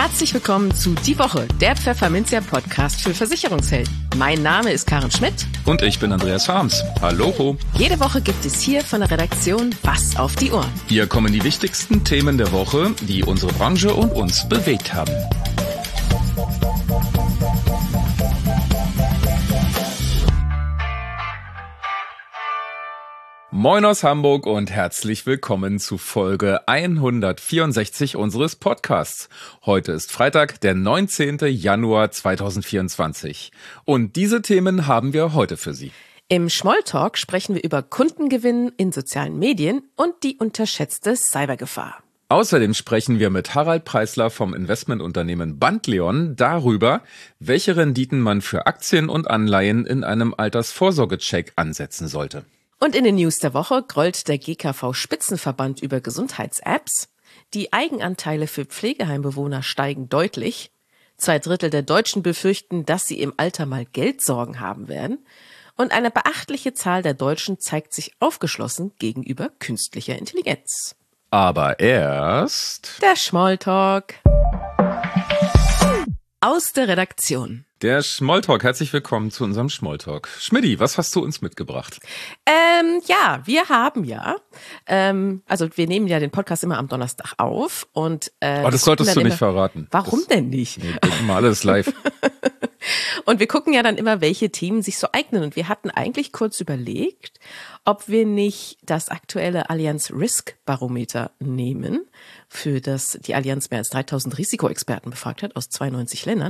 Herzlich willkommen zu Die Woche, der Pfefferminzia-Podcast für Versicherungshelden. Mein Name ist Karen Schmidt. Und ich bin Andreas Harms. Hallo. Jede Woche gibt es hier von der Redaktion was auf die Ohren. Hier kommen die wichtigsten Themen der Woche, die unsere Branche und uns bewegt haben. Moin aus Hamburg und herzlich willkommen zu Folge 164 unseres Podcasts. Heute ist Freitag, der 19. Januar 2024. Und diese Themen haben wir heute für Sie. Im Smalltalk sprechen wir über Kundengewinn in sozialen Medien und die unterschätzte Cybergefahr. Außerdem sprechen wir mit Harald Preisler vom Investmentunternehmen Bandleon darüber, welche Renditen man für Aktien und Anleihen in einem Altersvorsorgecheck ansetzen sollte. Und in den News der Woche grollt der GKV-Spitzenverband über Gesundheits-Apps. Die Eigenanteile für Pflegeheimbewohner steigen deutlich. 2/3 der Deutschen befürchten, dass sie im Alter mal Geldsorgen haben werden. Und eine beachtliche Zahl der Deutschen zeigt sich aufgeschlossen gegenüber künstlicher Intelligenz. Aber erst der Smalltalk aus der Redaktion. Der Smalltalk, herzlich willkommen zu unserem Smalltalk. Schmidti, was hast du uns mitgebracht? Wir haben also wir nehmen ja den Podcast immer am Donnerstag auf und das solltest du nicht verraten. Warum denn nicht? Nee, mal alles live. Und wir gucken ja dann immer, welche Themen sich so eignen. Und wir hatten eigentlich kurz überlegt, ob wir nicht das aktuelle Allianz Risk Barometer nehmen, für das die Allianz mehr als 3000 Risikoexperten befragt hat aus 92 Ländern.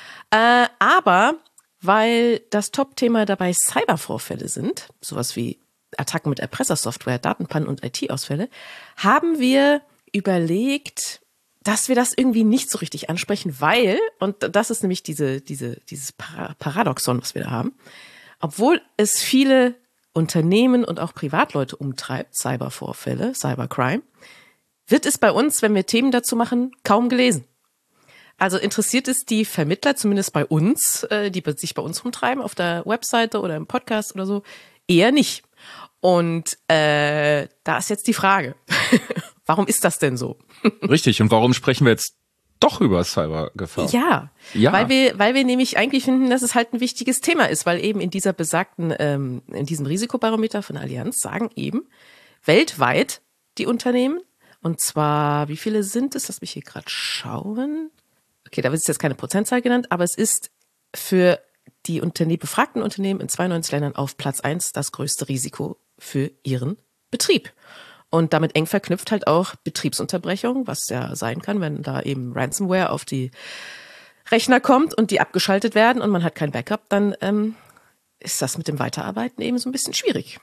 Aber weil das Top-Thema dabei Cybervorfälle sind, sowas wie Attacken mit Erpressersoftware, Datenpannen und IT-Ausfälle, haben wir überlegt, dass wir das irgendwie nicht so richtig ansprechen, weil, und das ist nämlich dieses Paradoxon, was wir da haben, obwohl es viele Unternehmen und auch Privatleute umtreibt, Cybervorfälle, Cybercrime, wird es bei uns, wenn wir Themen dazu machen, kaum gelesen. Also interessiert es die Vermittler, zumindest bei uns, die sich bei uns rumtreiben, auf der Webseite oder im Podcast oder so, eher nicht. Und da ist jetzt die Frage, warum ist das denn so? Richtig, und warum sprechen wir jetzt doch über Cybergefahr? Ja. Weil wir nämlich eigentlich finden, dass es halt ein wichtiges Thema ist, weil eben in dieser besagten, in diesem Risikobarometer von Allianz sagen eben weltweit die Unternehmen, und zwar, wie viele sind es? Lass mich hier gerade schauen. Okay, da wird jetzt keine Prozentzahl genannt, aber es ist für die befragten Unternehmen in 92 Ländern auf Platz 1 das größte Risiko für ihren Betrieb. Und damit eng verknüpft halt auch Betriebsunterbrechung, was ja sein kann, wenn da eben Ransomware auf die Rechner kommt und die abgeschaltet werden und man hat kein Backup, dann ist das mit dem Weiterarbeiten eben so ein bisschen schwierig.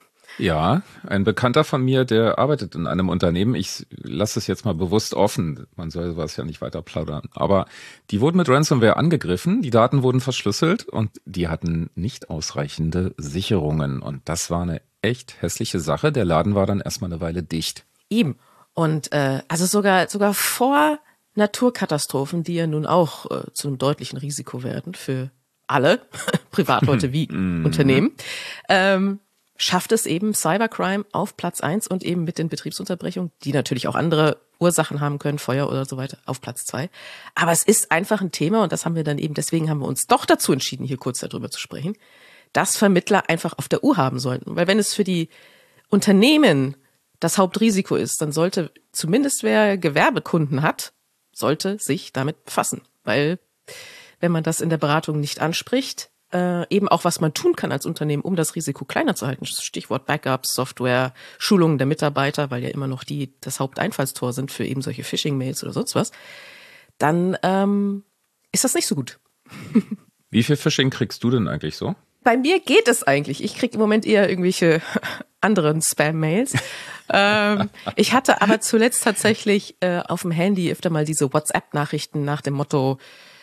Ja, ein Bekannter von mir, der arbeitet in einem Unternehmen. Ich lasse es jetzt mal bewusst offen. Man soll sowas ja nicht weiter plaudern. Aber die wurden mit Ransomware angegriffen, die Daten wurden verschlüsselt und die hatten nicht ausreichende Sicherungen. Und das war eine echt hässliche Sache. Der Laden war dann erstmal eine Weile dicht. Eben. Und also sogar vor Naturkatastrophen, die ja nun auch zu einem deutlichen Risiko werden für alle, Privatleute wie Unternehmen, schafft es eben Cybercrime auf Platz 1 und eben mit den Betriebsunterbrechungen, die natürlich auch andere Ursachen haben können, Feuer oder so weiter, auf Platz 2. Aber es ist einfach ein Thema und das haben wir dann eben, deswegen haben wir uns doch dazu entschieden, hier kurz darüber zu sprechen, dass Vermittler einfach auf der Uhr haben sollten. Weil wenn es für die Unternehmen das Hauptrisiko ist, dann sollte zumindest wer Gewerbekunden hat, sollte sich damit befassen. Weil wenn man das in der Beratung nicht anspricht, eben auch, was man tun kann als Unternehmen, um das Risiko kleiner zu halten. Stichwort Backups, Software, Schulungen der Mitarbeiter, weil ja immer noch die das Haupteinfallstor sind für eben solche Phishing-Mails oder sonst was, dann ist das nicht so gut. Wie viel Phishing kriegst du denn eigentlich so? Bei mir geht es eigentlich. Ich kriege im Moment eher irgendwelche anderen Spam-Mails. Ich hatte aber zuletzt tatsächlich auf dem Handy öfter mal diese WhatsApp-Nachrichten nach dem Motto,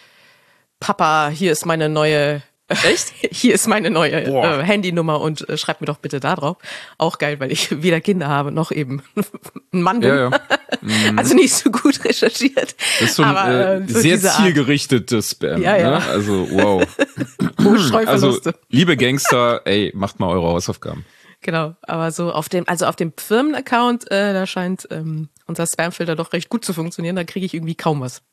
Papa, hier ist meine neue Echt? Hier ist meine neue Handynummer und schreib mir doch bitte da drauf. Auch geil, weil ich weder Kinder habe noch eben ein Mann bin. Ja. Also nicht so gut recherchiert. Das ist so ein so sehr zielgerichtetes Spam. Ja. Ne? Also wow. Also liebe Gangster, ey, macht mal eure Hausaufgaben. Genau, aber so auf dem Firmenaccount, da scheint unser Spamfilter doch recht gut zu funktionieren. Da kriege ich irgendwie kaum was.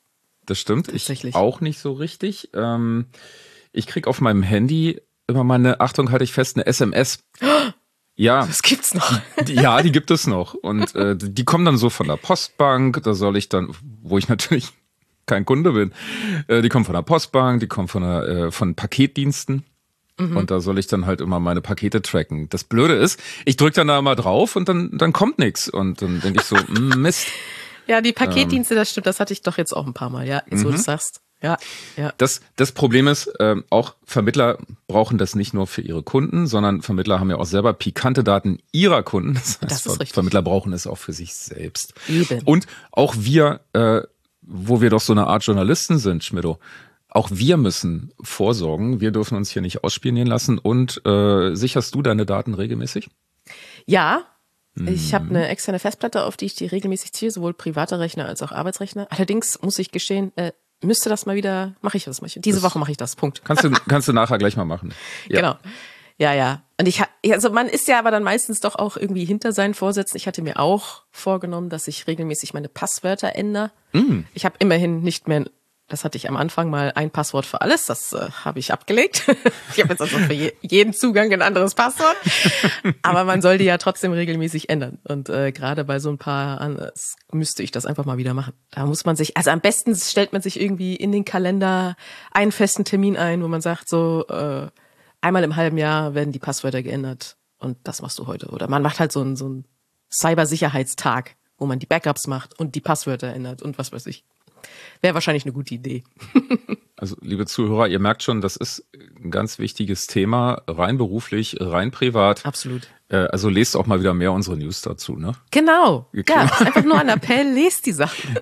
Das stimmt. Tatsächlich. Ich auch nicht so richtig. Ich krieg auf meinem Handy immer mal Achtung, halte ich fest, eine SMS. Ja. Das gibt's noch. Die gibt es noch. Und die kommen dann so von der Postbank. Da soll ich dann, wo ich natürlich kein Kunde bin, die kommen von der Postbank, die kommen von Paketdiensten. Und da soll ich dann halt immer meine Pakete tracken. Das Blöde ist, ich drücke dann da mal drauf und dann kommt nichts. Und dann denke ich so, Mist. Ja, die Paketdienste, das stimmt, das hatte ich doch jetzt auch ein paar Mal, ja, jetzt wo du sagst. Ja. Das Problem ist, auch Vermittler brauchen das nicht nur für ihre Kunden, sondern Vermittler haben ja auch selber pikante Daten ihrer Kunden. Das ist richtig. Vermittler brauchen es auch für sich selbst. Eben. Und auch wir, wo wir doch so eine Art Journalisten sind, Schmidto, auch wir müssen vorsorgen. Wir dürfen uns hier nicht ausspionieren lassen. Und sicherst du deine Daten regelmäßig? Ja, ich habe eine externe Festplatte, auf die ich die regelmäßig ziehe, sowohl private Rechner als auch Arbeitsrechner. Allerdings muss ich gestehen, mache ich das mal. Diese Woche mache ich das, Punkt. Kannst du nachher gleich mal machen. Ja. Genau. Ja. Und also man ist ja aber dann meistens doch auch irgendwie hinter seinen Vorsätzen. Ich hatte mir auch vorgenommen, dass ich regelmäßig meine Passwörter ändere. Ich habe immerhin nicht mehr, das hatte ich am Anfang mal, ein Passwort für alles. Das habe ich abgelegt. Ich habe jetzt also für jeden Zugang ein anderes Passwort. Aber man soll die ja trotzdem regelmäßig ändern. Und gerade bei so ein paar müsste ich das einfach mal wieder machen. Da muss man sich, also am besten stellt man sich irgendwie in den Kalender einen festen Termin ein, wo man sagt, so einmal im halben Jahr werden die Passwörter geändert. Und das machst du heute. Oder man macht halt so einen Cybersicherheitstag, wo man die Backups macht und die Passwörter ändert und was weiß ich. Wäre wahrscheinlich eine gute Idee. Also, liebe Zuhörer, ihr merkt schon, das ist ein ganz wichtiges Thema, rein beruflich, rein privat. Absolut. Also lest auch mal wieder mehr unsere News dazu, ne? Genau. Ja, einfach nur ein Appell, lest die Sachen.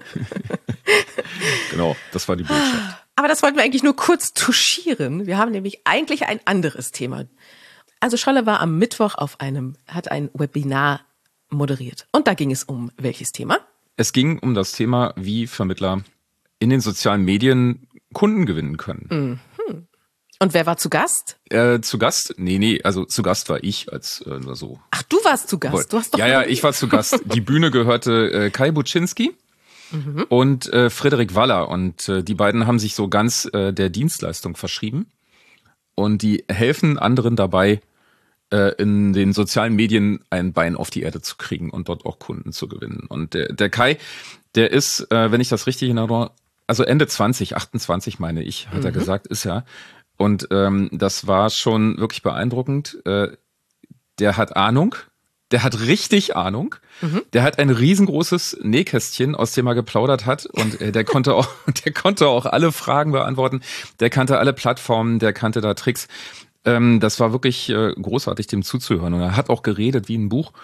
Genau, das war die Botschaft. Aber das wollten wir eigentlich nur kurz touchieren. Wir haben nämlich eigentlich ein anderes Thema. Also Scholle war am Mittwoch hat ein Webinar moderiert. Und da ging es um welches Thema? Es ging um das Thema, wie Vermittler in den sozialen Medien Kunden gewinnen können. Und wer war zu Gast? Zu Gast? Nee, also zu Gast war ich als nur so. Ach, du warst zu Gast? Du hast doch ja, ich war zu Gast. Die Bühne gehörte Kai Buczynski und Frederik Waller. Und die beiden haben sich so ganz der Dienstleistung verschrieben. Und die helfen anderen dabei, in den sozialen Medien ein Bein auf die Erde zu kriegen und dort auch Kunden zu gewinnen. Und der Kai, der ist, wenn ich das richtig erinnere, also Ende 28 meine ich, hat er gesagt, ist er. Und das war schon wirklich beeindruckend. Der hat Ahnung, der hat richtig Ahnung. Der hat ein riesengroßes Nähkästchen, aus dem er geplaudert hat. Und der konnte auch alle Fragen beantworten. Der kannte alle Plattformen, der kannte da Tricks. Das war wirklich großartig, dem zuzuhören. Und er hat auch geredet wie ein Buch.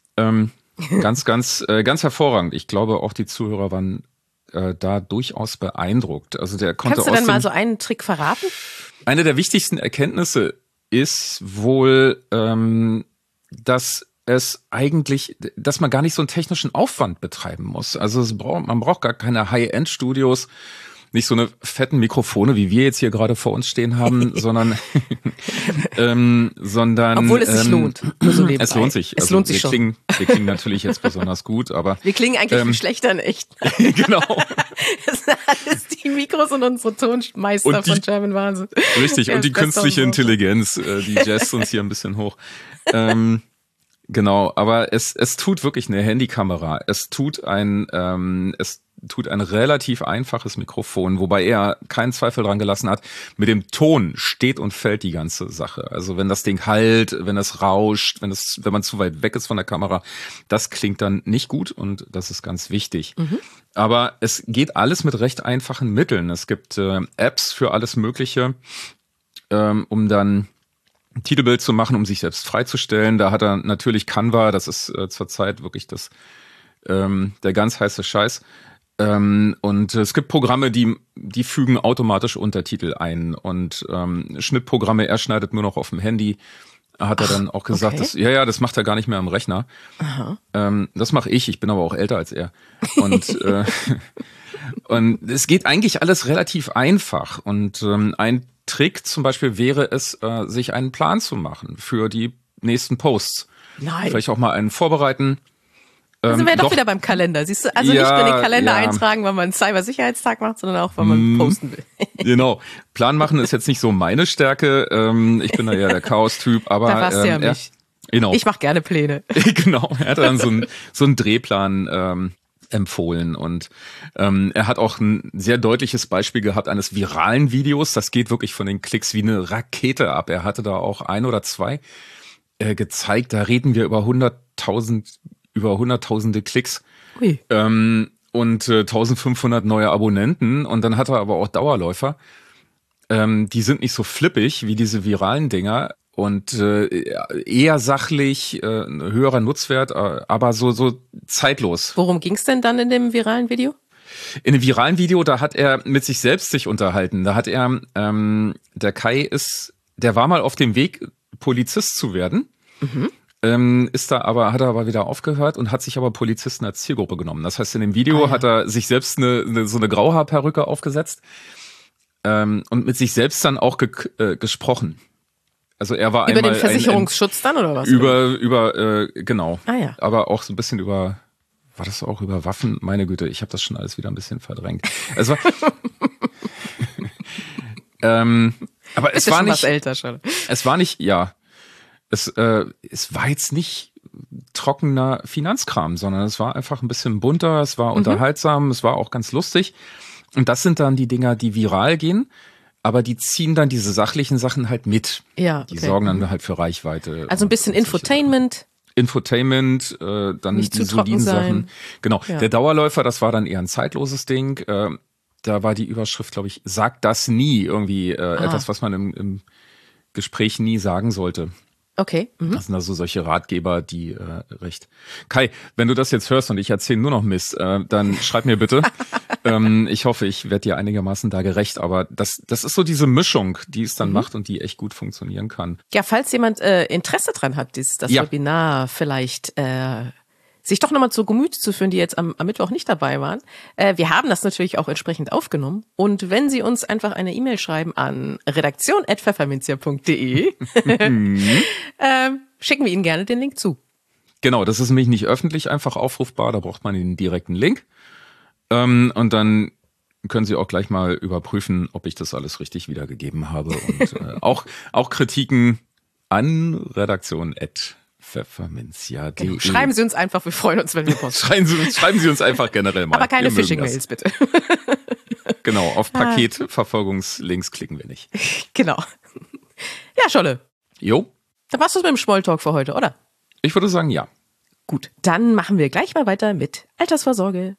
Ganz hervorragend. Ich glaube, auch die Zuhörer waren da durchaus beeindruckt. Also der konnte. Kannst du denn mal so einen Trick verraten? Eine der wichtigsten Erkenntnisse ist wohl, dass man gar nicht so einen technischen Aufwand betreiben muss. Also man braucht gar keine High-End-Studios, nicht so eine fetten Mikrofone, wie wir jetzt hier gerade vor uns stehen haben, sondern obwohl es sich lohnt. So es lohnt sich. Es lohnt sich schon. Wir klingen natürlich jetzt besonders gut, aber wir klingen eigentlich viel schlechter in echt. Genau. Das sind alles die Mikros und unsere Tonmeister von German Wahnsinn. Richtig, und die künstliche Intelligenz, die jazzt uns hier ein bisschen hoch. Genau, aber es tut wirklich eine Handykamera. Es tut ein relativ einfaches Mikrofon, wobei er keinen Zweifel dran gelassen hat. Mit dem Ton steht und fällt die ganze Sache. Also wenn das Ding hallt, wenn es rauscht, wenn man zu weit weg ist von der Kamera, das klingt dann nicht gut und das ist ganz wichtig. Aber es geht alles mit recht einfachen Mitteln. Es gibt Apps für alles Mögliche, um dann ein Titelbild zu machen, um sich selbst freizustellen. Da hat er natürlich Canva, das ist zurzeit wirklich der ganz heiße Scheiß. Und es gibt Programme, die fügen automatisch Untertitel ein und Schnittprogramme, er schneidet nur noch auf dem Handy. Hat er dann auch gesagt, okay. Das macht er gar nicht mehr am Rechner. Aha. Das mache ich bin aber auch älter als er. Und und es geht eigentlich alles relativ einfach. Und ein Trick zum Beispiel wäre es, sich einen Plan zu machen für die nächsten Posts. Nein. Vielleicht auch mal einen vorbereiten. Also wäre doch wieder beim Kalender, siehst du? Also nicht nur den Kalender eintragen, wenn man einen Cybersicherheitstag macht, sondern auch, wenn man posten will. Genau. Plan machen ist jetzt nicht so meine Stärke. Ich bin da eher der Chaos-Typ, aber da warst du ja mich. Genau. Ich mache gerne Pläne. Genau. Er hat dann so einen Drehplan empfohlen und er hat auch ein sehr deutliches Beispiel gehabt eines viralen Videos. Das geht wirklich von den Klicks wie eine Rakete ab. Er hatte da auch 1 oder 2 gezeigt. Da reden wir über hunderttausende Klicks. Ui. Und 1500 neue Abonnenten. Und dann hat er aber auch Dauerläufer. Die sind nicht so flippig wie diese viralen Dinger und eher sachlich, höherer Nutzwert, aber so zeitlos. Worum ging's denn dann in dem viralen Video? In dem viralen Video, da hat er mit sich selbst sich unterhalten. Da hat er, der Kai der war mal auf dem Weg, Polizist zu werden. Mhm. Hat er aber wieder aufgehört und hat sich aber Polizisten als Zielgruppe genommen. Das heißt, in dem Video hat er sich selbst so eine Grauhaarperücke aufgesetzt und mit sich selbst dann auch gesprochen. Also er war über einmal den Versicherungsschutz dann oder was? Genau. Ah ja. Aber auch so ein bisschen war das auch über Waffen? Meine Güte, ich habe das schon alles wieder ein bisschen verdrängt. Es war, aber es war nicht was älter schon. Es war nicht, ja. Es war jetzt nicht trockener Finanzkram, sondern es war einfach ein bisschen bunter, es war unterhaltsam, es war auch ganz lustig. Und das sind dann die Dinger, die viral gehen, aber die ziehen dann diese sachlichen Sachen halt mit. Ja, okay. Die sorgen dann halt für Reichweite. Also ein bisschen Infotainment. Dann nicht die zu trocken soliden sein. Sachen. Genau. Ja. Der Dauerläufer, das war dann eher ein zeitloses Ding. Da war die Überschrift, glaube ich, sag das nie, irgendwie etwas, was man im Gespräch nie sagen sollte. Okay. Mhm. Das sind also solche Ratgeber, die recht. Kai, wenn du das jetzt hörst und ich erzähle nur noch Mist, dann schreib mir bitte. Ich hoffe, ich werde dir einigermaßen da gerecht, aber das ist so diese Mischung, die es dann macht und die echt gut funktionieren kann. Ja, falls jemand Interesse dran hat, das Webinar vielleicht sich doch nochmal zu Gemüte zu führen, die jetzt am Mittwoch nicht dabei waren. Wir haben das natürlich auch entsprechend aufgenommen. Und wenn Sie uns einfach eine E-Mail schreiben an redaktion@pfefferminzia.de, schicken wir Ihnen gerne den Link zu. Genau, das ist nämlich nicht öffentlich einfach aufrufbar, da braucht man den direkten Link. Und dann können Sie auch gleich mal überprüfen, ob ich das alles richtig wiedergegeben habe. Und auch Kritiken an redaktion@pfefferminzia.de. Genau. Schreiben Sie uns einfach, wir freuen uns, wenn wir posten. Schreiben Sie uns einfach generell mal. Aber keine Phishing-Mails, bitte. Genau, auf Paketverfolgungslinks klicken wir nicht. Genau. Ja, Scholle. Jo. Dann war's das mit dem Smalltalk für heute, oder? Ich würde sagen, ja. Gut, dann machen wir gleich mal weiter mit Altersvorsorge.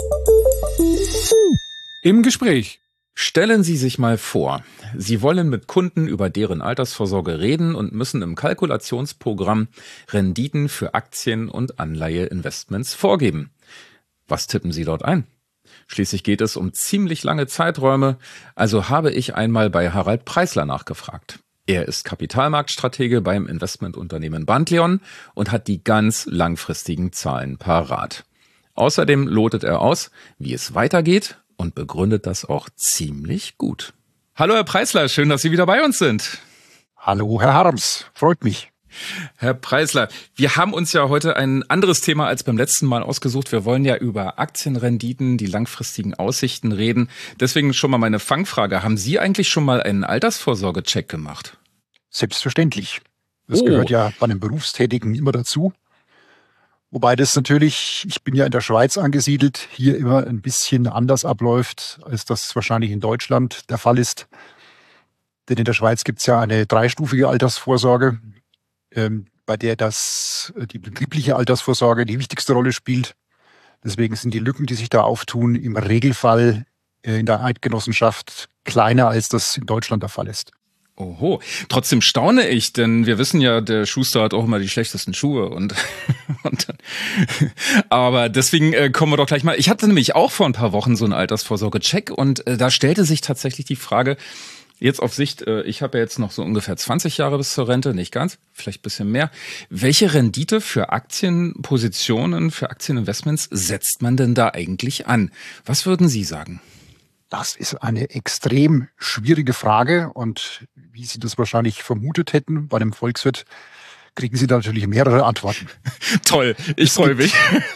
Im Gespräch. Stellen Sie sich mal vor, Sie wollen mit Kunden über deren Altersvorsorge reden und müssen im Kalkulationsprogramm Renditen für Aktien und Anleiheinvestments vorgeben. Was tippen Sie dort ein? Schließlich geht es um ziemlich lange Zeiträume, also habe ich einmal bei Harald Preisler nachgefragt. Er ist Kapitalmarktstratege beim Investmentunternehmen Bandleon und hat die ganz langfristigen Zahlen parat. Außerdem lotet er aus, wie es weitergeht und begründet das auch ziemlich gut. Hallo Herr Preisler, schön, dass Sie wieder bei uns sind. Hallo Herr Harms, freut mich. Herr Preisler, wir haben uns ja heute ein anderes Thema als beim letzten Mal ausgesucht. Wir wollen ja über Aktienrenditen, die langfristigen Aussichten reden. Deswegen schon mal meine Fangfrage. Haben Sie eigentlich schon mal einen Altersvorsorgecheck gemacht? Selbstverständlich. Das gehört ja bei einem Berufstätigen immer dazu. Wobei das natürlich, ich bin ja in der Schweiz angesiedelt, hier immer ein bisschen anders abläuft, als das wahrscheinlich in Deutschland der Fall ist. Denn in der Schweiz gibt es ja eine 3-stufige Altersvorsorge, bei der die betriebliche Altersvorsorge die wichtigste Rolle spielt. Deswegen sind die Lücken, die sich da auftun, im Regelfall in der Eidgenossenschaft kleiner, als das in Deutschland der Fall ist. Oho, trotzdem staune ich, denn wir wissen ja, der Schuster hat auch immer die schlechtesten Schuhe und dann, aber deswegen kommen wir doch gleich mal. Ich hatte nämlich auch vor ein paar Wochen so einen Altersvorsorge-Check und da stellte sich tatsächlich die Frage, jetzt auf Sicht, ich habe ja jetzt noch so ungefähr 20 Jahre bis zur Rente, nicht ganz, vielleicht ein bisschen mehr. Welche Rendite für Aktienpositionen, für Aktieninvestments setzt man denn da eigentlich an? Was würden Sie sagen? Das ist eine extrem schwierige Frage und wie Sie das wahrscheinlich vermutet hätten, bei einem Volkswirt kriegen Sie da natürlich mehrere Antworten. Toll, ich freue mich.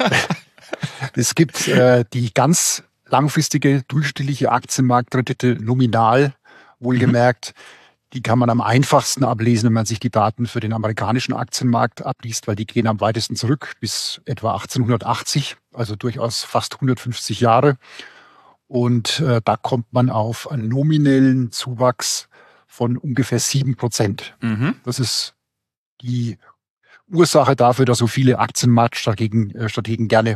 Es gibt die ganz langfristige durchschnittliche Aktienmarktrendite nominal, wohlgemerkt. Die kann man am einfachsten ablesen, wenn man sich die Daten für den amerikanischen Aktienmarkt abliest, weil die gehen am weitesten zurück bis etwa 1880, also durchaus fast 150 Jahre. Und da kommt man auf einen nominellen Zuwachs von ungefähr 7%. Das ist die Ursache dafür, dass so viele Aktienmarktstrategen gerne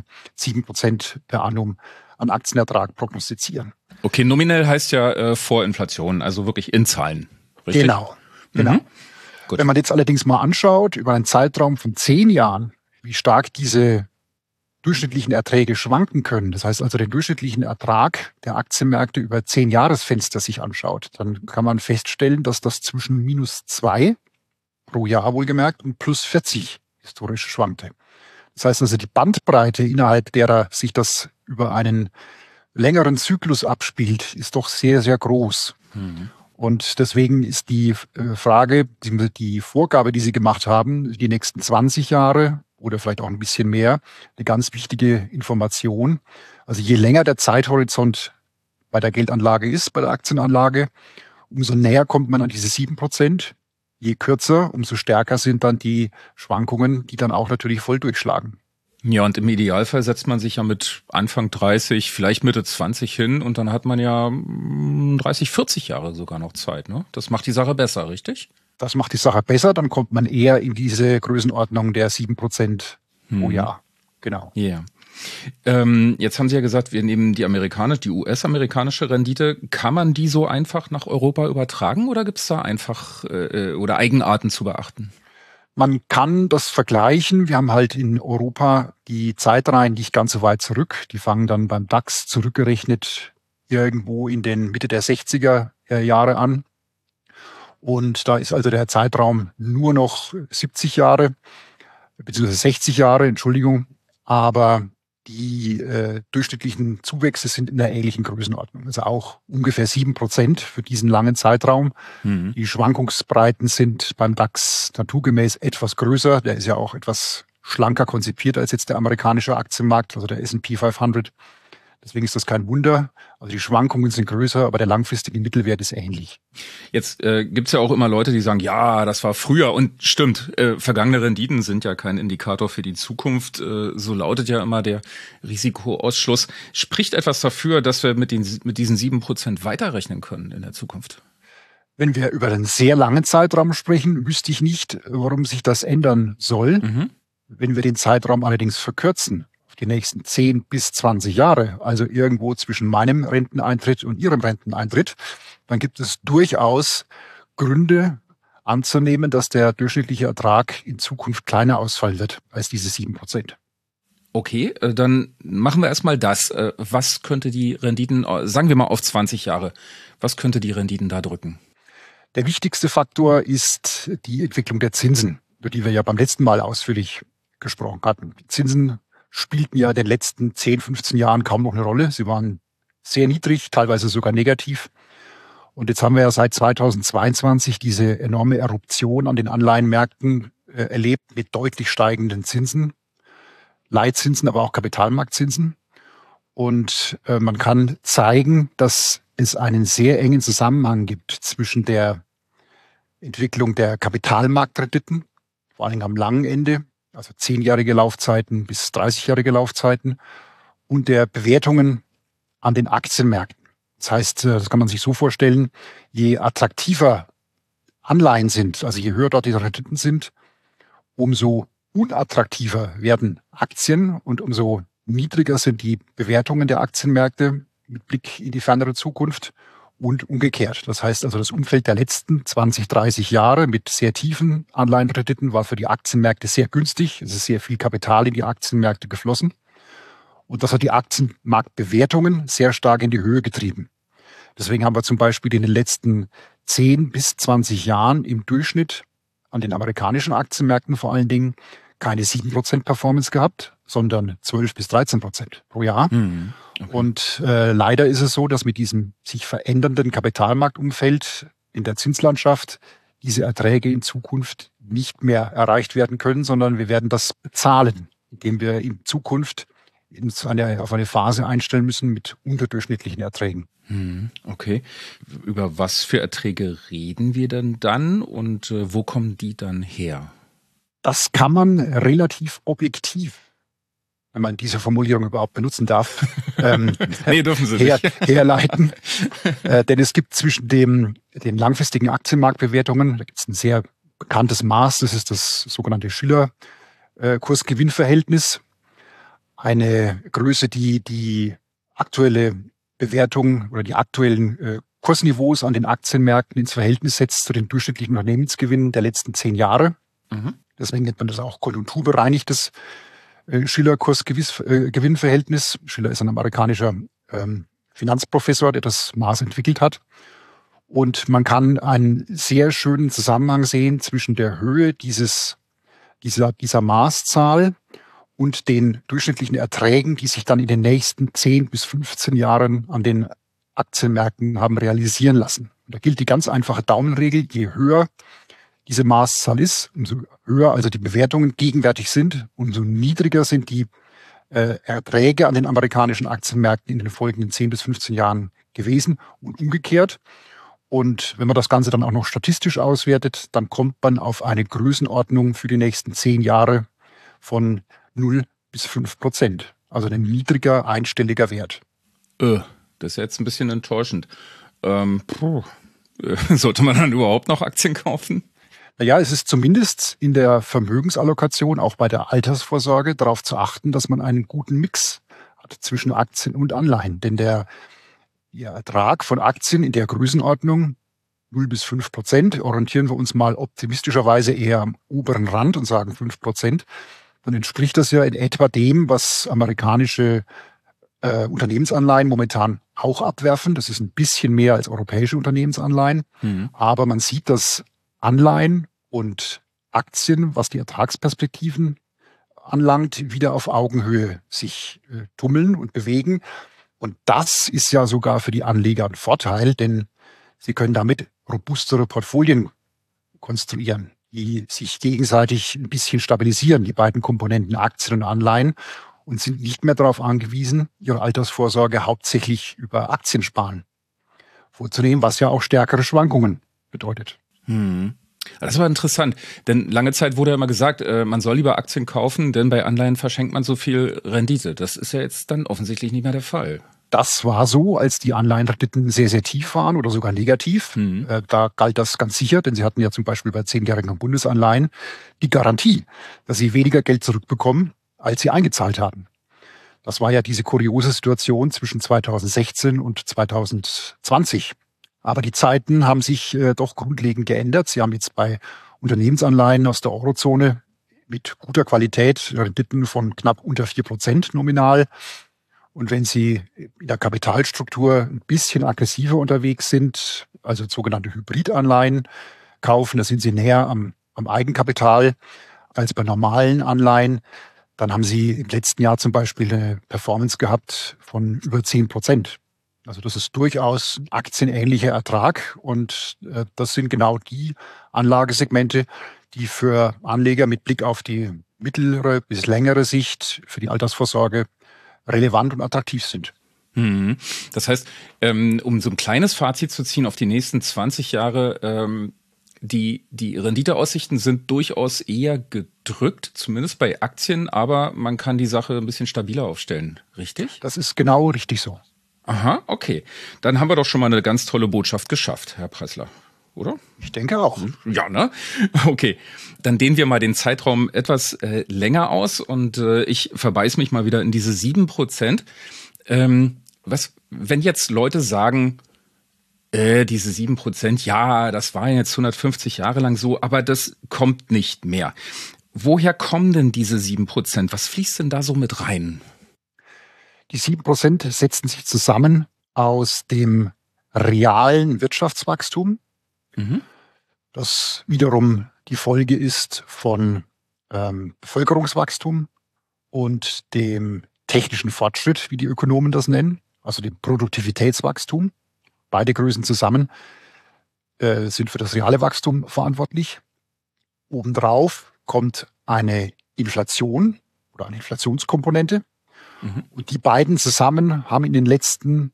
7% per annum an Aktienertrag prognostizieren. Okay, nominell heißt ja vor Inflation, also wirklich in Zahlen. Richtig? Genau. Gut. Wenn man jetzt allerdings mal anschaut, über einen Zeitraum von 10 Jahren, wie stark diese durchschnittlichen Erträge schwanken können, das heißt also den durchschnittlichen Ertrag der Aktienmärkte über 10-Jahresfenster sich anschaut, dann kann man feststellen, dass das zwischen -2 pro Jahr wohlgemerkt und +40 historisch schwankte. Das heißt also, die Bandbreite, innerhalb derer sich das über einen längeren Zyklus abspielt, ist doch sehr, sehr groß. Und deswegen ist die Frage, die Vorgabe, die Sie gemacht haben, die nächsten 20 Jahre oder vielleicht auch ein bisschen mehr, eine ganz wichtige Information. Also je länger der Zeithorizont bei der Geldanlage ist, bei der Aktienanlage, umso näher kommt man an diese 7%. Je kürzer, umso stärker sind dann die Schwankungen, die dann auch natürlich voll durchschlagen. Ja, und im Idealfall setzt man sich ja mit Anfang 30, vielleicht Mitte 20 hin und dann hat man ja 30, 40 Jahre sogar noch Zeit, ne? Das macht die Sache besser, richtig? Das macht die Sache besser, dann kommt man eher in diese Größenordnung der 7% pro Jahr. Genau. Ja. Jetzt haben Sie ja gesagt, wir nehmen die US-amerikanische Rendite. Kann man die so einfach nach Europa übertragen oder gibt es da einfach oder Eigenarten zu beachten? Man kann das vergleichen. Wir haben halt in Europa die Zeitreihen nicht ganz so weit zurück. Die fangen dann beim DAX zurückgerechnet irgendwo in den Mitte der 60er Jahre an. Und da ist also der Zeitraum nur noch 70 Jahre, beziehungsweise 60 Jahre, Entschuldigung. Aber die durchschnittlichen Zuwächse sind in der ähnlichen Größenordnung. Also auch ungefähr 7% für diesen langen Zeitraum. Die Schwankungsbreiten sind beim DAX naturgemäß etwas größer. Der ist ja auch etwas schlanker konzipiert als jetzt der amerikanische Aktienmarkt, also der S&P 500. Deswegen ist das kein Wunder. Also die Schwankungen sind größer, aber der langfristige Mittelwert ist ähnlich. Jetzt gibt's ja auch immer Leute, die sagen, ja, das war früher. Und stimmt, vergangene Renditen sind ja kein Indikator für die Zukunft. So lautet ja immer der Risikoausschluss. Spricht etwas dafür, dass wir mit diesen 7% weiterrechnen können in der Zukunft? Wenn wir über einen sehr langen Zeitraum sprechen, wüsste ich nicht, warum sich das ändern soll. Wenn wir den Zeitraum allerdings verkürzen, die nächsten 10 bis 20 Jahre, also irgendwo zwischen meinem Renteneintritt und Ihrem Renteneintritt, dann gibt es durchaus Gründe anzunehmen, dass der durchschnittliche Ertrag in Zukunft kleiner ausfallen wird als diese 7%. Okay, dann machen wir erstmal das. Was könnte die Renditen, sagen wir mal auf 20 Jahre, was könnte die Renditen da drücken? Der wichtigste Faktor ist die Entwicklung der Zinsen, über die wir ja beim letzten Mal ausführlich gesprochen hatten. Die Zinsen spielten ja in den letzten 10, 15 Jahren kaum noch eine Rolle. Sie waren sehr niedrig, teilweise sogar negativ. Und jetzt haben wir ja seit 2022 diese enorme Eruption an den Anleihenmärkten erlebt mit deutlich steigenden Zinsen, Leitzinsen, aber auch Kapitalmarktzinsen. Und man kann zeigen, dass es einen sehr engen Zusammenhang gibt zwischen der Entwicklung der Kapitalmarktrenditen, vor allem am langen Ende, also 10-jährige Laufzeiten bis 30-jährige Laufzeiten, und der Bewertungen an den Aktienmärkten. Das heißt, das kann man sich so vorstellen, je attraktiver Anleihen sind, also je höher dort die Renditen sind, umso unattraktiver werden Aktien und umso niedriger sind die Bewertungen der Aktienmärkte mit Blick in die fernere Zukunft und umgekehrt. Das heißt also, das Umfeld der letzten 20, 30 Jahre mit sehr tiefen Anleihenrenditen war für die Aktienmärkte sehr günstig. Es ist sehr viel Kapital in die Aktienmärkte geflossen. Und das hat die Aktienmarktbewertungen sehr stark in die Höhe getrieben. Deswegen haben wir zum Beispiel in den letzten 10 bis 20 Jahren im Durchschnitt an den amerikanischen Aktienmärkten vor allen Dingen keine 7% Performance gehabt, sondern 12 bis 13% pro Jahr. Okay. Und leider ist es so, dass mit diesem sich verändernden Kapitalmarktumfeld in der Zinslandschaft diese Erträge in Zukunft nicht mehr erreicht werden können, sondern wir werden das bezahlen, indem wir in Zukunft auf eine Phase einstellen müssen mit unterdurchschnittlichen Erträgen. Okay. Über was für Erträge reden wir denn dann und wo kommen die dann her? Das kann man relativ objektiv, wenn man diese Formulierung überhaupt benutzen darf, nee, dürfen Sie nicht. herleiten. Denn es gibt zwischen den langfristigen Aktienmarktbewertungen, da gibt es ein sehr bekanntes Maß, das ist das sogenannte Shiller-Kurs-Gewinn-Verhältnis. Eine Größe, die die aktuelle Bewertung oder die aktuellen Kursniveaus an den Aktienmärkten ins Verhältnis setzt zu den durchschnittlichen Unternehmensgewinnen der letzten 10 Jahre. Deswegen nennt man das auch konjunkturbereinigtes Shiller-Kurs-Gewinn-Verhältnis. Shiller ist ein amerikanischer Finanzprofessor, der das Maß entwickelt hat. Und man kann einen sehr schönen Zusammenhang sehen zwischen der Höhe dieser Maßzahl und den durchschnittlichen Erträgen, die sich dann in den nächsten 10 bis 15 Jahren an den Aktienmärkten haben realisieren lassen. Und da gilt die ganz einfache Daumenregel: Je höher diese Maßzahl ist, umso höher also die Bewertungen gegenwärtig sind, umso niedriger sind die Erträge an den amerikanischen Aktienmärkten in den folgenden 10 bis 15 Jahren gewesen und umgekehrt. Und wenn man das Ganze dann auch noch statistisch auswertet, dann kommt man auf eine Größenordnung für die nächsten 10 Jahre von 0 bis 5%. Also ein niedriger, einstelliger Wert. Das ist jetzt ein bisschen enttäuschend. Sollte man dann überhaupt noch Aktien kaufen? Naja, es ist zumindest in der Vermögensallokation, auch bei der Altersvorsorge, darauf zu achten, dass man einen guten Mix hat zwischen Aktien und Anleihen. Denn der Ertrag von Aktien in der Größenordnung 0 bis 5%, orientieren wir uns mal optimistischerweise eher am oberen Rand und sagen 5%, dann entspricht das ja in etwa dem, was amerikanische Unternehmensanleihen momentan auch abwerfen. Das ist ein bisschen mehr als europäische Unternehmensanleihen. Aber man sieht, dass Anleihen und Aktien, was die Ertragsperspektiven anlangt, wieder auf Augenhöhe sich tummeln und bewegen. Und das ist ja sogar für die Anleger ein Vorteil, denn sie können damit robustere Portfolien konstruieren, die sich gegenseitig ein bisschen stabilisieren, die beiden Komponenten Aktien und Anleihen, und sind nicht mehr darauf angewiesen, ihre Altersvorsorge hauptsächlich über Aktiensparen vorzunehmen, was ja auch stärkere Schwankungen bedeutet. Das war interessant, denn lange Zeit wurde ja immer gesagt, man soll lieber Aktien kaufen, denn bei Anleihen verschenkt man so viel Rendite. Das ist ja jetzt dann offensichtlich nicht mehr der Fall. Das war so, als die Anleihenrenditen sehr, sehr tief waren oder sogar negativ. Da galt das ganz sicher, denn sie hatten ja zum Beispiel bei 10-jährigen Bundesanleihen die Garantie, dass sie weniger Geld zurückbekommen, als sie eingezahlt haben. Das war ja diese kuriose Situation zwischen 2016 und 2020. Aber die Zeiten haben sich doch grundlegend geändert. Sie haben jetzt bei Unternehmensanleihen aus der Eurozone mit guter Qualität Renditen von knapp unter 4% nominal. Und wenn Sie in der Kapitalstruktur ein bisschen aggressiver unterwegs sind, also sogenannte Hybridanleihen kaufen, da sind Sie näher am Eigenkapital als bei normalen Anleihen, dann haben Sie im letzten Jahr zum Beispiel eine Performance gehabt von über 10%. Also das ist durchaus ein aktienähnlicher Ertrag, und das sind genau die Anlagesegmente, die für Anleger mit Blick auf die mittlere bis längere Sicht für die Altersvorsorge relevant und attraktiv sind. Das heißt, um so ein kleines Fazit zu ziehen auf die nächsten 20 Jahre, die Renditeaussichten sind durchaus eher gedrückt, zumindest bei Aktien, aber man kann die Sache ein bisschen stabiler aufstellen, richtig? Das ist genau richtig so. Aha, okay. Dann haben wir doch schon mal eine ganz tolle Botschaft geschafft, Herr Pressler, oder? Ich denke auch. Ja, ne? Okay. Dann dehnen wir mal den Zeitraum etwas länger aus, und ich verbeiß mich mal wieder in diese 7%. Wenn jetzt Leute sagen, diese 7%, ja, das war jetzt 150 Jahre lang so, aber das kommt nicht mehr. Woher kommen denn diese 7%? Was fließt denn da so mit rein? Die 7% setzen sich zusammen aus dem realen Wirtschaftswachstum, das wiederum die Folge ist von Bevölkerungswachstum und dem technischen Fortschritt, wie die Ökonomen das nennen, also dem Produktivitätswachstum. Beide Größen zusammen sind für das reale Wachstum verantwortlich. Obendrauf kommt eine Inflation oder eine Inflationskomponente. Und die beiden zusammen haben in den letzten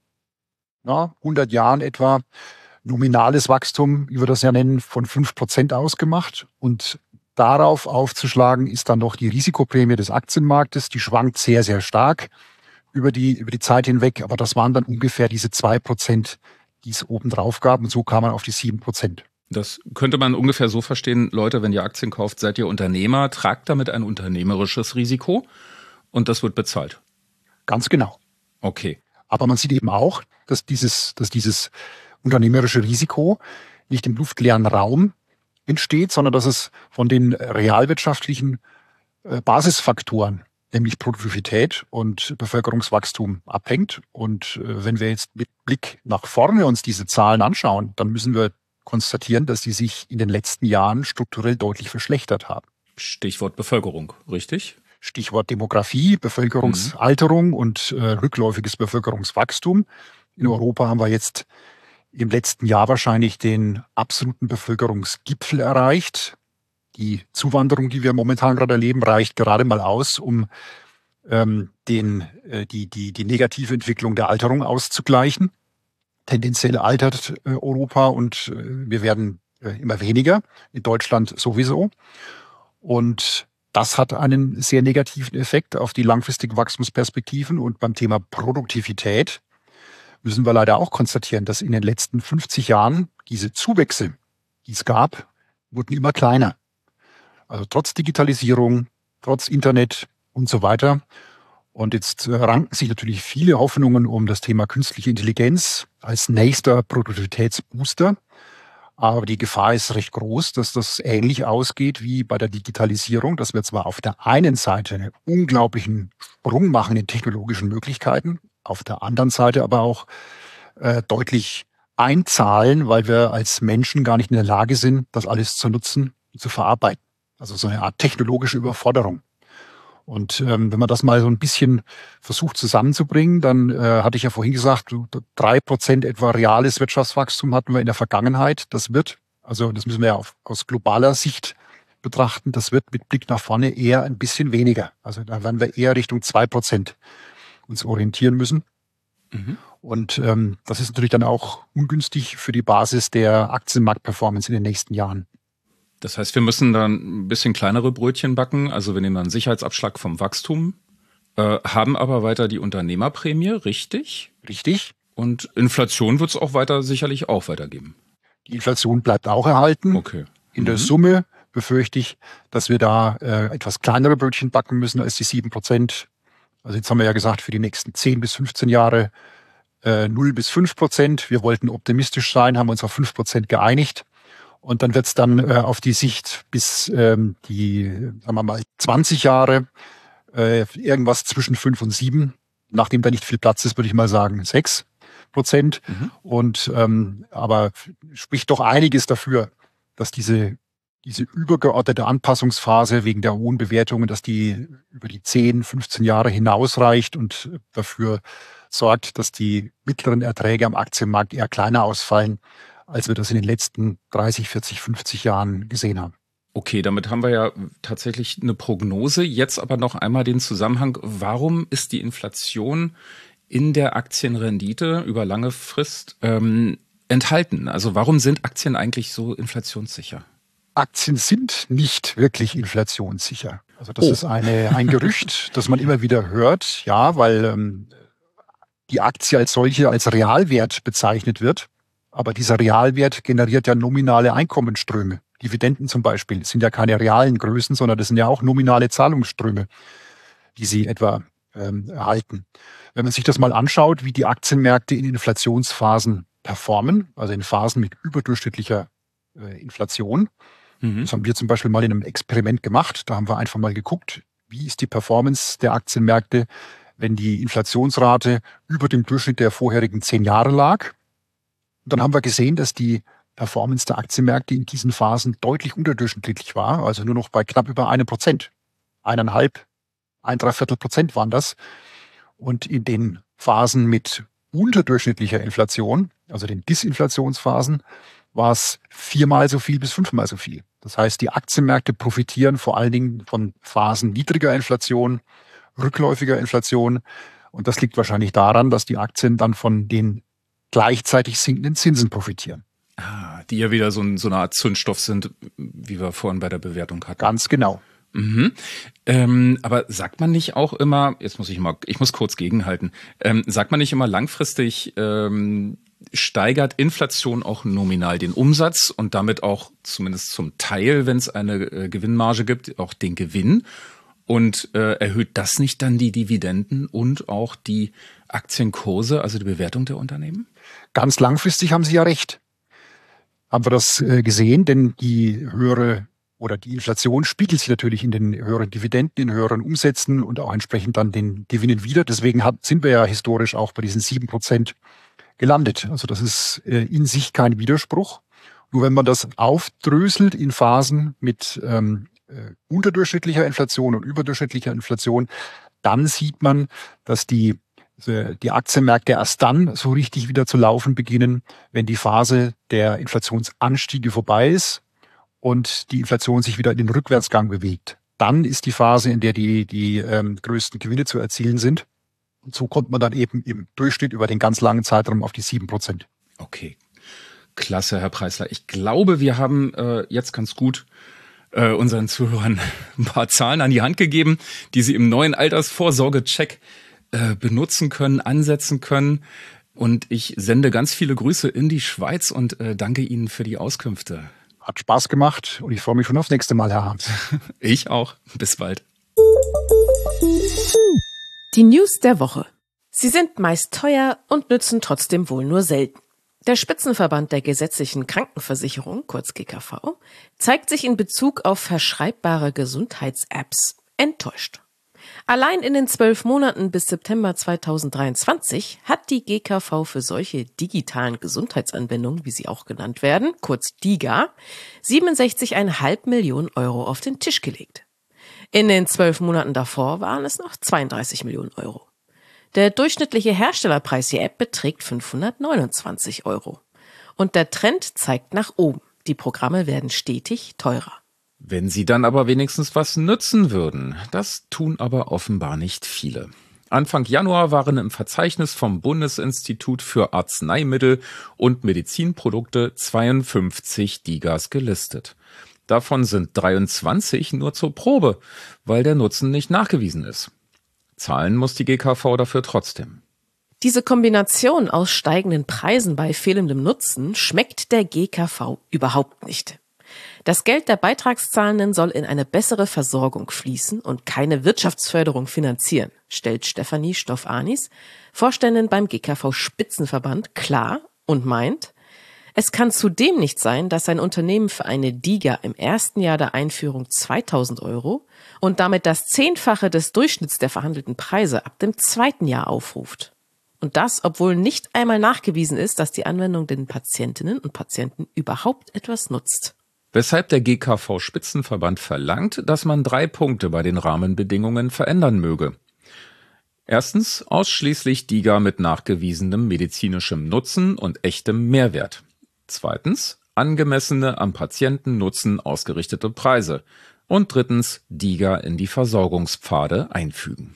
100 Jahren etwa nominales Wachstum, wie wir das ja nennen, von 5% ausgemacht. Und darauf aufzuschlagen ist dann noch die Risikoprämie des Aktienmarktes. Die schwankt sehr, sehr stark über die Zeit hinweg. Aber das waren dann ungefähr diese 2%, die es obendrauf gab. Und so kam man auf die 7%. Das könnte man ungefähr so verstehen, Leute, wenn ihr Aktien kauft, seid ihr Unternehmer, tragt damit ein unternehmerisches Risiko und das wird bezahlt. Ganz genau. Okay. Aber man sieht eben auch, dass dieses unternehmerische Risiko nicht im luftleeren Raum entsteht, sondern dass es von den realwirtschaftlichen Basisfaktoren, nämlich Produktivität und Bevölkerungswachstum, abhängt. Und wenn wir jetzt mit Blick nach vorne uns diese Zahlen anschauen, dann müssen wir konstatieren, dass die sich in den letzten Jahren strukturell deutlich verschlechtert haben. Stichwort Bevölkerung, richtig? Stichwort Demografie, Bevölkerungsalterung und rückläufiges Bevölkerungswachstum. In Europa haben wir jetzt im letzten Jahr wahrscheinlich den absoluten Bevölkerungsgipfel erreicht. Die Zuwanderung, die wir momentan gerade erleben, reicht gerade mal aus, um die negative Entwicklung der Alterung auszugleichen. Tendenziell altert Europa und wir werden immer weniger, in Deutschland sowieso. Und das hat einen sehr negativen Effekt auf die langfristigen Wachstumsperspektiven. Und beim Thema Produktivität müssen wir leider auch konstatieren, dass in den letzten 50 Jahren diese Zuwächse, die es gab, wurden immer kleiner. Also trotz Digitalisierung, trotz Internet und so weiter. Und jetzt ranken sich natürlich viele Hoffnungen um das Thema künstliche Intelligenz als nächster Produktivitätsbooster. Aber die Gefahr ist recht groß, dass das ähnlich ausgeht wie bei der Digitalisierung, dass wir zwar auf der einen Seite einen unglaublichen Sprung machen in technologischen Möglichkeiten, auf der anderen Seite aber auch deutlich einzahlen, weil wir als Menschen gar nicht in der Lage sind, das alles zu nutzen und zu verarbeiten. Also so eine Art technologische Überforderung. Und wenn man das mal so ein bisschen versucht zusammenzubringen, dann hatte ich ja vorhin gesagt, 3% etwa reales Wirtschaftswachstum hatten wir in der Vergangenheit. Das müssen wir ja aus globaler Sicht betrachten, das wird mit Blick nach vorne eher ein bisschen weniger. Also da werden wir eher Richtung 2% uns orientieren müssen. Und das ist natürlich dann auch ungünstig für die Basis der Aktienmarktperformance in den nächsten Jahren. Das heißt, wir müssen dann ein bisschen kleinere Brötchen backen. Also wir nehmen dann einen Sicherheitsabschlag vom Wachstum, haben aber weiter die Unternehmerprämie, richtig? Richtig. Und Inflation wird es auch sicherlich auch weitergeben. Die Inflation bleibt auch erhalten. Okay. In der Summe befürchte ich, dass wir da etwas kleinere Brötchen backen müssen als die 7%. Also jetzt haben wir ja gesagt, für die nächsten 10 bis 15 Jahre 0 bis 5%. Wir wollten optimistisch sein, haben uns auf 5% geeinigt. Und dann wird es dann auf die Sicht bis sagen wir mal, 20 Jahre irgendwas zwischen 5 und 7. Nachdem da nicht viel Platz ist, würde ich mal sagen 6%. Und aber spricht doch einiges dafür, dass diese übergeordnete Anpassungsphase wegen der hohen Bewertungen, dass die über die 10, 15 Jahre hinausreicht und dafür sorgt, dass die mittleren Erträge am Aktienmarkt eher kleiner ausfallen, als wir das in den letzten 30, 40, 50 Jahren gesehen haben. Okay, damit haben wir ja tatsächlich eine Prognose. Jetzt aber noch einmal den Zusammenhang. Warum ist die Inflation in der Aktienrendite über lange Frist enthalten? Also warum sind Aktien eigentlich so inflationssicher? Aktien sind nicht wirklich inflationssicher. Also das ist ein Gerücht, das man immer wieder hört. Ja, weil die Aktie als solche als Realwert bezeichnet wird. Aber dieser Realwert generiert ja nominale Einkommensströme. Dividenden zum Beispiel sind ja keine realen Größen, sondern das sind ja auch nominale Zahlungsströme, die sie etwa erhalten. Wenn man sich das mal anschaut, wie die Aktienmärkte in Inflationsphasen performen, also in Phasen mit überdurchschnittlicher Inflation, das haben wir zum Beispiel mal in einem Experiment gemacht. Da haben wir einfach mal geguckt, wie ist die Performance der Aktienmärkte, wenn die Inflationsrate über dem Durchschnitt der vorherigen 10 Jahre lag. Und dann haben wir gesehen, dass die Performance der Aktienmärkte in diesen Phasen deutlich unterdurchschnittlich war, also nur noch bei knapp über 1%. 1,5, 1,75% waren das. Und in den Phasen mit unterdurchschnittlicher Inflation, also den Disinflationsphasen, war es 4-mal so viel bis 5-mal so viel. Das heißt, die Aktienmärkte profitieren vor allen Dingen von Phasen niedriger Inflation, rückläufiger Inflation. Und das liegt wahrscheinlich daran, dass die Aktien dann von den gleichzeitig sinkenden Zinsen profitieren. Die ja wieder so eine Art Zündstoff sind, wie wir vorhin bei der Bewertung hatten. Ganz genau. Mhm. Aber sagt man nicht auch immer, ich muss kurz gegenhalten, sagt man nicht immer langfristig, steigert Inflation auch nominal den Umsatz und damit auch zumindest zum Teil, wenn es eine Gewinnmarge gibt, auch den Gewinn? Und erhöht das nicht dann die Dividenden und auch die Aktienkurse, also die Bewertung der Unternehmen? Ganz langfristig haben Sie ja recht. Haben wir das gesehen, denn die höhere oder die Inflation spiegelt sich natürlich in den höheren Dividenden, in höheren Umsätzen und auch entsprechend dann den Gewinnen wieder. Deswegen sind wir ja historisch auch bei diesen 7% gelandet. Also das ist in sich kein Widerspruch. Nur wenn man das aufdröselt in Phasen mit unterdurchschnittlicher Inflation und überdurchschnittlicher Inflation, dann sieht man, dass die Aktienmärkte erst dann so richtig wieder zu laufen beginnen, wenn die Phase der Inflationsanstiege vorbei ist und die Inflation sich wieder in den Rückwärtsgang bewegt. Dann ist die Phase, in der die größten Gewinne zu erzielen sind. Und so kommt man dann eben im Durchschnitt über den ganz langen Zeitraum auf die 7%. Okay, klasse, Herr Preisler. Ich glaube, wir haben jetzt ganz gut unseren Zuhörern ein paar Zahlen an die Hand gegeben, die sie im neuen Altersvorsorge-Check benutzen können, ansetzen können. Und ich sende ganz viele Grüße in die Schweiz und danke Ihnen für die Auskünfte. Hat Spaß gemacht und ich freue mich schon aufs nächste Mal, Herr Harms. Ich auch. Bis bald. Die News der Woche. Sie sind meist teuer und nützen trotzdem wohl nur selten. Der Spitzenverband der gesetzlichen Krankenversicherung, kurz GKV, zeigt sich in Bezug auf verschreibbare Gesundheits-Apps enttäuscht. Allein in den 12 Monaten bis September 2023 hat die GKV für solche digitalen Gesundheitsanwendungen, wie sie auch genannt werden, kurz DiGA, 67,5 Millionen Euro auf den Tisch gelegt. In den 12 Monaten davor waren es noch 32 Millionen Euro. Der durchschnittliche Herstellerpreis je App beträgt 529 Euro. Und der Trend zeigt nach oben. Die Programme werden stetig teurer. Wenn sie dann aber wenigstens was nützen würden. Das tun aber offenbar nicht viele. Anfang Januar waren im Verzeichnis vom Bundesinstitut für Arzneimittel und Medizinprodukte 52 DiGAs gelistet. Davon sind 23 nur zur Probe, weil der Nutzen nicht nachgewiesen ist. Zahlen muss die GKV dafür trotzdem. Diese Kombination aus steigenden Preisen bei fehlendem Nutzen schmeckt der GKV überhaupt nicht. Das Geld der Beitragszahlenden soll in eine bessere Versorgung fließen und keine Wirtschaftsförderung finanzieren, stellt Stefanie Stoff-Anis, Vorständin beim GKV-Spitzenverband, klar und meint, es kann zudem nicht sein, dass ein Unternehmen für eine DiGA im ersten Jahr der Einführung 2.000 Euro und damit das 10-fache des Durchschnitts der verhandelten Preise ab dem zweiten Jahr aufruft. Und das, obwohl nicht einmal nachgewiesen ist, dass die Anwendung den Patientinnen und Patienten überhaupt etwas nutzt. Weshalb der GKV-Spitzenverband verlangt, dass man 3 Punkte bei den Rahmenbedingungen verändern möge. Erstens, ausschließlich DiGA mit nachgewiesenem medizinischem Nutzen und echtem Mehrwert. Zweitens, angemessene am Patientennutzen ausgerichtete Preise. Und drittens, DiGA in die Versorgungspfade einfügen.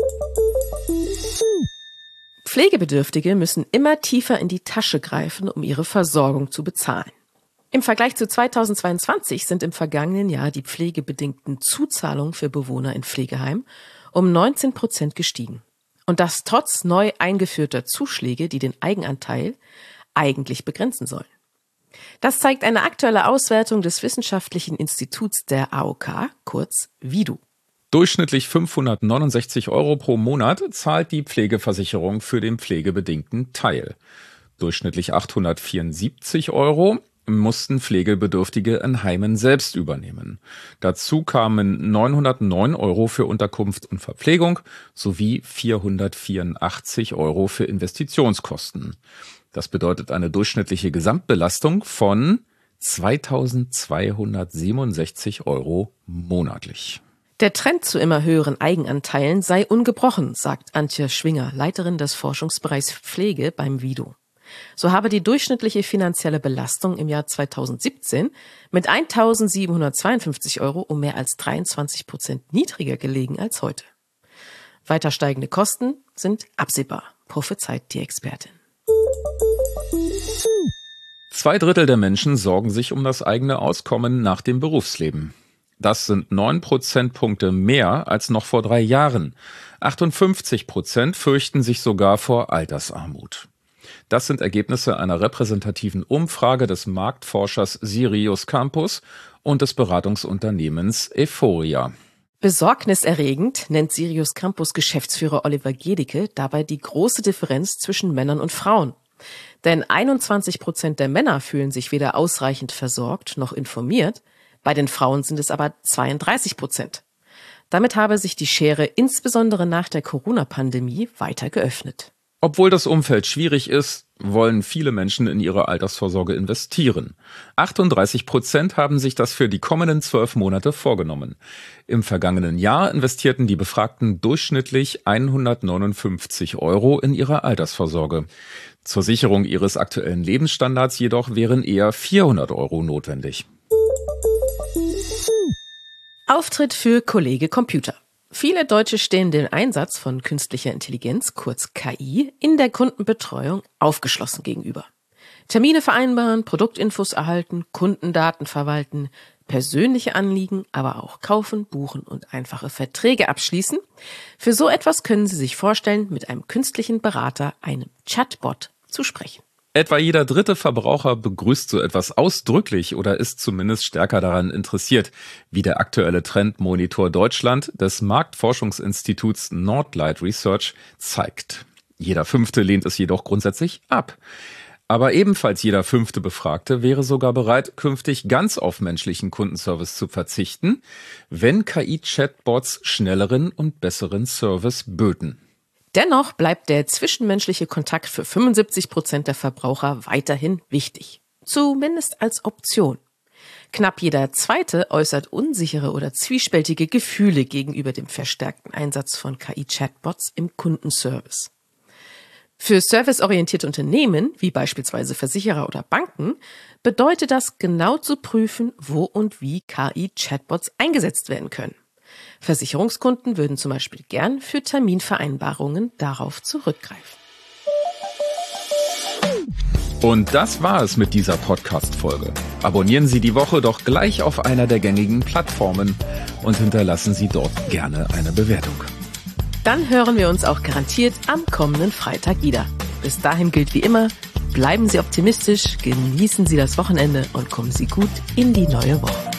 Pflegebedürftige müssen immer tiefer in die Tasche greifen, um ihre Versorgung zu bezahlen. Im Vergleich zu 2022 sind im vergangenen Jahr die pflegebedingten Zuzahlungen für Bewohner in Pflegeheimen um 19% gestiegen. Und das trotz neu eingeführter Zuschläge, die den Eigenanteil eigentlich begrenzen sollen. Das zeigt eine aktuelle Auswertung des Wissenschaftlichen Instituts der AOK, kurz WIDU. Durchschnittlich 569 Euro pro Monat zahlt die Pflegeversicherung für den pflegebedingten Teil. Durchschnittlich 874 Euro mussten Pflegebedürftige in Heimen selbst übernehmen. Dazu kamen 909 Euro für Unterkunft und Verpflegung sowie 484 Euro für Investitionskosten. Das bedeutet eine durchschnittliche Gesamtbelastung von 2.267 Euro monatlich. Der Trend zu immer höheren Eigenanteilen sei ungebrochen, sagt Antje Schwinger, Leiterin des Forschungsbereichs Pflege beim WIDU. So habe die durchschnittliche finanzielle Belastung im Jahr 2017 mit 1.752 € um mehr als 23% niedriger gelegen als heute. Weiter steigende Kosten sind absehbar, prophezeit die Expertin. 2/3 der Menschen sorgen sich um das eigene Auskommen nach dem Berufsleben. Das sind 9 Prozentpunkte mehr als noch vor 3 Jahren. 58% fürchten sich sogar vor Altersarmut. Das sind Ergebnisse einer repräsentativen Umfrage des Marktforschers Sirius Campus und des Beratungsunternehmens Euphoria. Besorgniserregend nennt Sirius Campus Geschäftsführer Oliver Gedicke dabei die große Differenz zwischen Männern und Frauen. Denn 21% der Männer fühlen sich weder ausreichend versorgt noch informiert, bei den Frauen sind es aber 32%. Damit habe sich die Schere insbesondere nach der Corona-Pandemie weiter geöffnet. Obwohl das Umfeld schwierig ist, wollen viele Menschen in ihre Altersvorsorge investieren. 38% haben sich das für die kommenden 12 Monate vorgenommen. Im vergangenen Jahr investierten die Befragten durchschnittlich 159 € in ihre Altersvorsorge. Zur Sicherung ihres aktuellen Lebensstandards jedoch wären eher 400 € notwendig. Auftritt für Kollege Computer. Viele Deutsche stehen dem Einsatz von künstlicher Intelligenz, kurz KI, in der Kundenbetreuung aufgeschlossen gegenüber. Termine vereinbaren, Produktinfos erhalten, Kundendaten verwalten, persönliche Anliegen, aber auch kaufen, buchen und einfache Verträge abschließen. Für so etwas können Sie sich vorstellen, mit einem künstlichen Berater, einem Chatbot, zu sprechen. Etwa jeder 3. Verbraucher begrüßt so etwas ausdrücklich oder ist zumindest stärker daran interessiert, wie der aktuelle Trendmonitor Deutschland des Marktforschungsinstituts Nordlight Research zeigt. Jeder 5. lehnt es jedoch grundsätzlich ab. Aber ebenfalls jeder 5. Befragte wäre sogar bereit, künftig ganz auf menschlichen Kundenservice zu verzichten, wenn KI-Chatbots schnelleren und besseren Service böten. Dennoch bleibt der zwischenmenschliche Kontakt für 75% der Verbraucher weiterhin wichtig. Zumindest als Option. Knapp jeder 2. äußert unsichere oder zwiespältige Gefühle gegenüber dem verstärkten Einsatz von KI-Chatbots im Kundenservice. Für serviceorientierte Unternehmen, wie beispielsweise Versicherer oder Banken, bedeutet das genau zu prüfen, wo und wie KI-Chatbots eingesetzt werden können. Versicherungskunden würden zum Beispiel gern für Terminvereinbarungen darauf zurückgreifen. Und das war es mit dieser Podcast-Folge. Abonnieren Sie die Woche doch gleich auf einer der gängigen Plattformen und hinterlassen Sie dort gerne eine Bewertung. Dann hören wir uns auch garantiert am kommenden Freitag wieder. Bis dahin gilt wie immer, bleiben Sie optimistisch, genießen Sie das Wochenende und kommen Sie gut in die neue Woche.